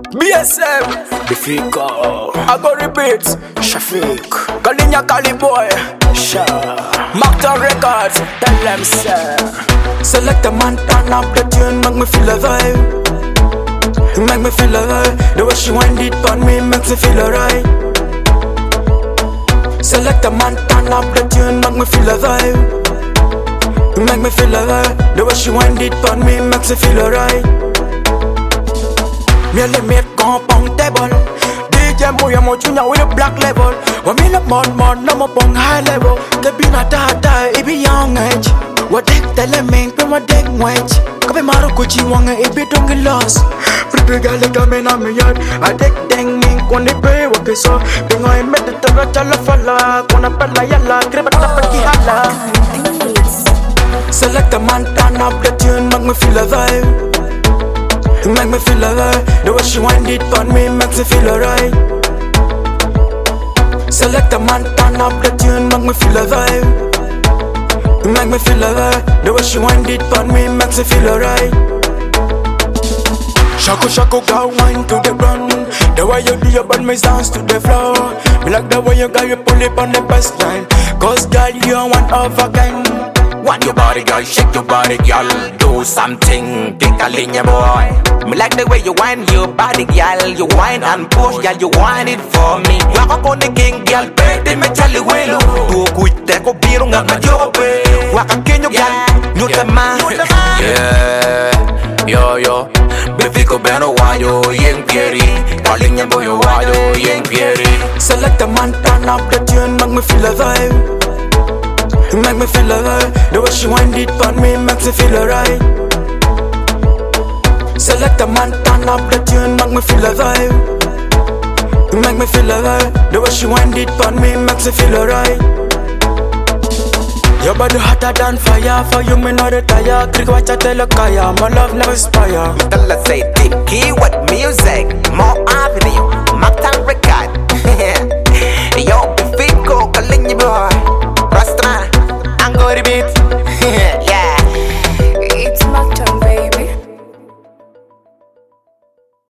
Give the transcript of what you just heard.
BSM, the Fika. I go repeat, Shafiq. Galinya Cali boy, Sha. Macton Records, tell them sir. Select a man, turn up the tune, make me feel a vibe. Make me feel a vibe. The way she wind it on me makes me feel alright. Select a man, turn up the tune, make me feel a vibe. Make me feel a vibe. The way she wind it on me makes me feel alright. Me and the mate compoundable. DJ Moya Mo Junior with a black level. When me look more, no more pong high level. The be not that, it be young age. What deck tell a man, come a deck wedge. Come Maru Gucci wanga, it be don't get lost. Pretty girl, come in on me yard. I deck dang mink when they pay what they saw. Being I met the Tarachala Fala, Kona Pala Yala, Kribata Hala. Select a man, turn up the tune, make me feel a vibe. Make me feel alright. The way she wind it on me makes me feel alright. Select a man, turn up the tune, make me feel a vibe. Make me feel alright. The way she wind it on me makes me feel alright. Shako shako girl, wine to the ground. The way you do your band, me dance to the floor. Me like the way you got you pull it on the best line. Cause girl, you're one of a kind. Want your body, girl, shake your body, girl. Do something, take a linya boy. Me like the way you whine your body, girl. You whine and push, girl, you whine it for me. Waka on the king, girl, baby, me tell you well. Do good, take a beer, not my job. Waka king, you girl, you the man. Yeah, yo. Befiko beno wayo, yeng pieri. Calling boy, wayo, yeng pieri. Select a man, turn up the tune, make me feel a vibe. Make me feel alright. The way she wind it on me makes me feel alright. Select a man, turn up the tune, make me feel a vibe. Make me feel alright. The way she wind it on me makes me feel alright. Your body hotter than fire. For you me not retire. Click watch I tell a kaya. My love never expire. Tell us say deep key with music. More avenue, Macton Records. Yo, Bifiko, calling you boy. Rasta, I'm gonna beat.